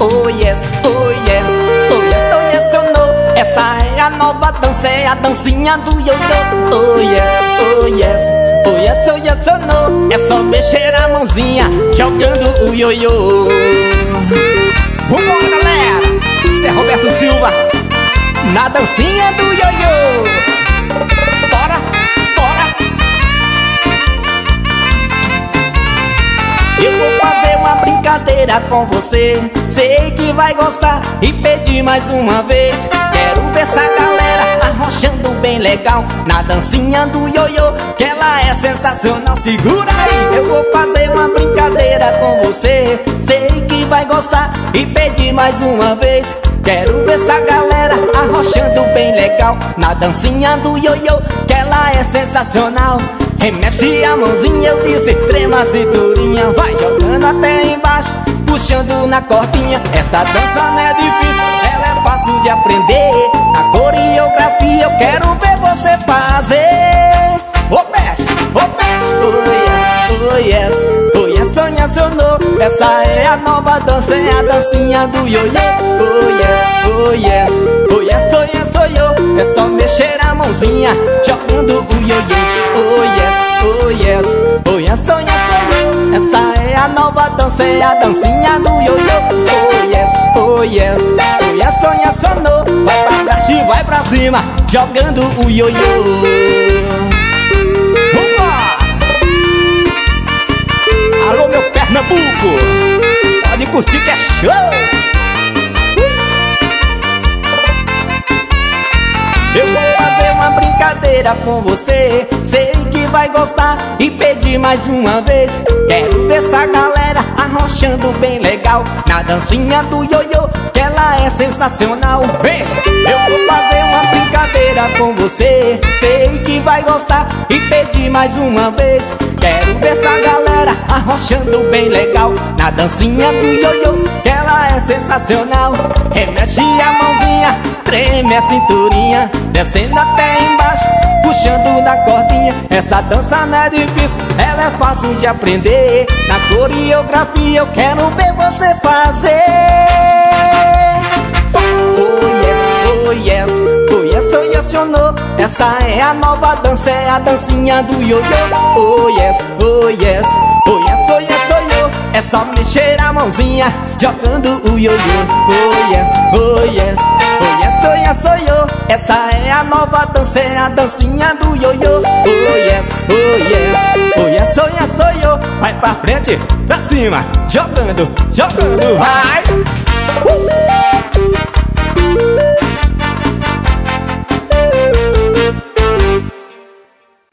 oh yes, oh yes, oh yes, oh yes, oh no. Essa é a nova dança, é a dancinha do ioiô. Oh yes, oh yes, oh yes, oh yes, oh no. É só mexer a mãozinha jogando o ioiô. Vambora, galera! Esse é Roberto Silva na dancinha do ioiô. Bora, bora! Eu vou fazer uma brincadeira com você, sei que vai gostar e pedir mais uma vez. Quero ver essa galera arrochando bem legal na dancinha do ioiô, que ela é sensacional. Segura aí, eu vou fazer uma brincadeira com você, sei que vai gostar e pedir mais uma vez. Quero ver essa galera arrochando bem legal na dancinha do ioiô, que ela é sensacional. Remexe a mãozinha, eu disse, trema a cinturinha, vai jogando até embaixo, puxando na cordinha. Essa dança não é difícil, ela é fácil de aprender. Na coreografia eu quero ver você fazer. Ô mestre, oh yes, oh yes, oh yes, oh yes, oh no. Essa é a nova dança, é a dancinha do ioiô. Oh yes, oh yes, oh yes, oh yes, oh yo. É só mexer a mãozinha jogando o ioiô. Oh yes, oh yes, oh yes, oh yes, oh yo. Essa é a nova dança, é a dancinha do ioiô. Oh yes, oh yes, oh yes, oh yes, oh no. Vai pra baixo e vai pra cima jogando o ioiô. Alô, meu Pernambuco, pode curtir que é show. Eu vou fazer uma brincadeira com você, sei que vai gostar e pedir mais uma vez. Quero ver essa galera arrochando bem legal na dancinha do ioiô, que ela é sensacional. Vem, eu vou fazer uma brincadeira com você, sei que vai gostar e pedir mais uma vez. Quero ver essa galera arrochando bem legal na dancinha do ioiô, que ela é sensacional. Remexe a mãozinha, treme a cinturinha, descendo até embaixo, puxando na cordinha. Essa dança não é difícil, ela é fácil de aprender. Na coreografia eu quero ver você fazer. Oh yes, oh yes, oh yes, oh yes, oh no. Essa é a nova dança, é a dancinha do ioiô. Oh yes, oh yes, oh yes, oh yes, oh yo. É só mexer a mãozinha jogando o ioiô. Oh yes, oh yes, oh yes, oh yes, oh yo. Essa é a nova dança, é a dancinha do ioiô. Oh yes, oh yes, oh yes, oh yes, oh yo. Vai pra frente, pra cima, jogando, jogando, vai.